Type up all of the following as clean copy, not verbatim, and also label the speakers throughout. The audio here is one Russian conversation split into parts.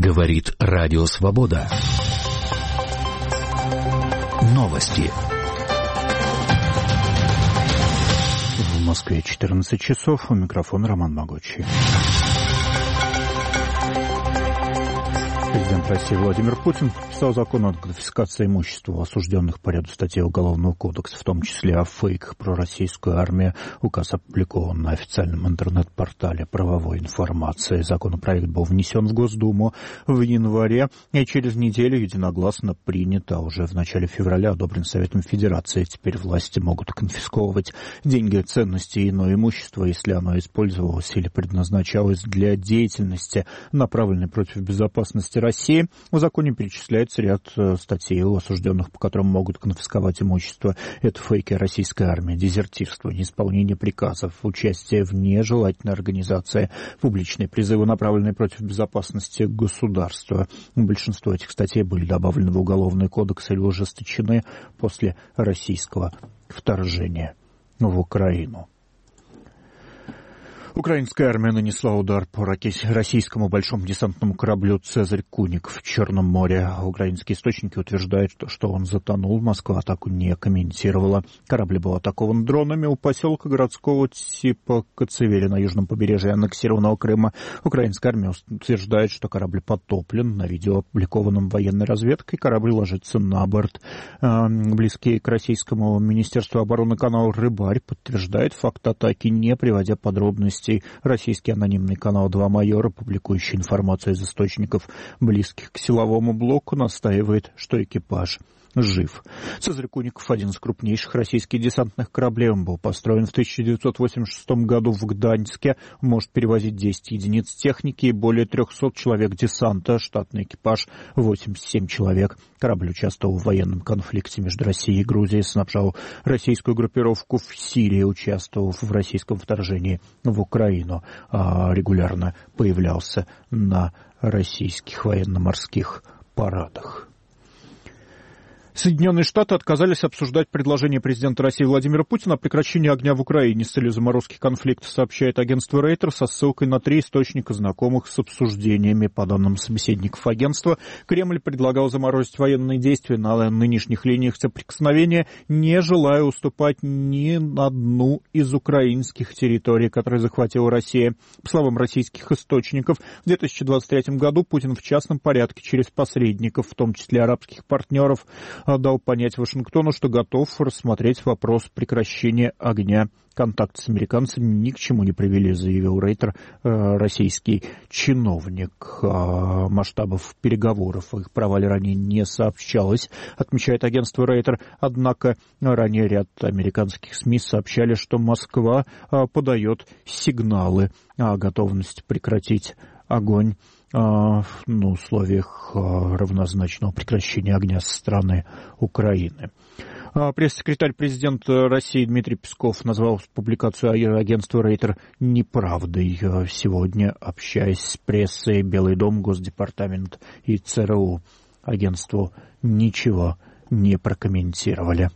Speaker 1: Говорит Радио Свобода. Новости.
Speaker 2: В Москве 14 часов. У микрофона Роман Могучий. Президент России Владимир Путин подписал закон о конфискации имущества осужденных по ряду статей Уголовного кодекса, в том числе о фейках про российскую армию. Указ опубликован на официальном интернет-портале правовой информации. Законопроект был внесен в Госдуму в январе и через неделю единогласно принят, а уже в начале февраля одобрен Советом Федерации. Теперь власти могут конфисковывать деньги, ценности и иное имущество, если оно использовалось или предназначалось для деятельности, направленной против безопасности России. В законе перечисляется ряд статей у осужденных, по которым могут конфисковать имущество. Это фейки российской армии, дезертирство, неисполнение приказов, участие в нежелательной организации, публичные призывы, направленные против безопасности государства. Большинство этих статей были добавлены в Уголовный кодекс или ужесточены после российского вторжения в Украину. Украинская армия нанесла удар по российскому большому десантному кораблю «Цезарь Куник» в Черном море. Украинские источники утверждают, что он затонул. Москва атаку не комментировала. Корабль был атакован дронами у поселка городского типа Коцевели на южном побережье аннексированного Крыма. Украинская армия утверждает, что корабль потоплен. На видео, опубликованном военной разведкой, корабль ложится на борт. Близкий к российскому Министерству обороны канал «Рыбарь» подтверждает факт атаки, не приводя подробностей. Российский анонимный канал «Два майора», публикующий информацию из источников, близких к силовому блоку, настаивает, что экипаж жив. «Цезарь Куников» — один из крупнейших российских десантных кораблей. Он был построен в 1986 году в Гданьске. Может перевозить 10 единиц техники и более 300 человек десанта. Штатный экипаж — 87 человек. Корабль участвовал в военном конфликте между Россией и Грузией, снабжал российскую группировку в Сирии, участвовал в российском вторжении в Украину, регулярно появлялся на российских военно-морских парадах. Соединенные Штаты отказались обсуждать предложение президента России Владимира Путина о прекращении огня в Украине с целью заморозки конфликта, сообщает агентство Рейтер со ссылкой на 3 источника, знакомых с обсуждениями. По данным собеседников агентства, Кремль предлагал заморозить военные действия на нынешних линиях соприкосновения, не желая уступать ни на одну из украинских территорий, которые захватила Россия. По словам российских источников, в 2023 году Путин в частном порядке через посредников, в том числе арабских партнеров, дал понять Вашингтону, что готов рассмотреть вопрос прекращения огня. Контакты с американцами ни к чему не привели, заявил Рейтер, российский чиновник. Масштабов переговоров о их провале ранее не сообщалось, отмечает агентство Рейтер. Однако ранее ряд американских СМИ сообщали, что Москва подает сигналы о готовности прекратить огонь на условиях равнозначного прекращения огня со стороны Украины. Пресс-секретарь президента России Дмитрий Песков назвал публикацию агентства Рейтер неправдой. Сегодня, общаясь с прессой, Белый дом, Госдепартамент и ЦРУ агентству ничего не прокомментировали.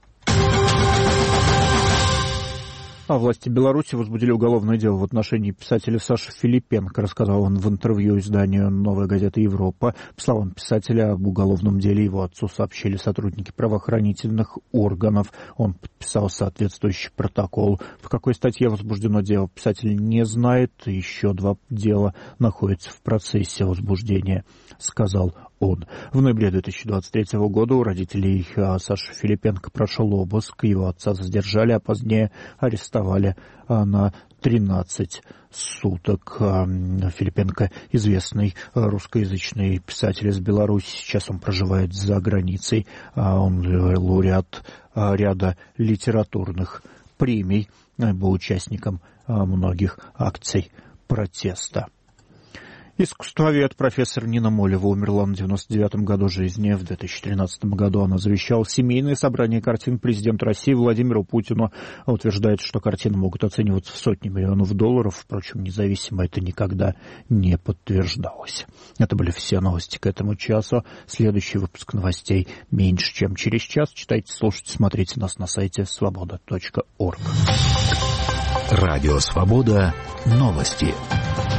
Speaker 2: Власти Беларуси возбудили уголовное дело в отношении писателя Саши Филипенко, рассказал он в интервью изданию «Новая газета Европа». По словам писателя, об уголовном деле его отцу сообщили сотрудники правоохранительных органов. Он подписал соответствующий протокол. В какой статье возбуждено дело, писатель не знает. Еще 2 дела находятся в процессе возбуждения, сказал он. В ноябре 2023 года у родителей Саши Филипенко прошел обыск. Его отца задержали, а позднее арестовали на 13 суток. Филипенко — известный русскоязычный писатель из Беларуси. Сейчас он проживает за границей. Он лауреат ряда литературных премий, был участником многих акций протеста. Искусствовед профессор Нина Молева умерла на 99-м году жизни. В 2013 году она завещала семейное собрание картин президенту России Владимиру Путину. Утверждает, что картины могут оцениваться в сотни миллионов долларов. Впрочем, независимо это никогда не подтверждалось. Это были все новости к этому часу. Следующий выпуск новостей меньше, чем через час. Читайте, слушайте, смотрите нас на сайте свобода.орг.
Speaker 1: Радио «Свобода». Новости.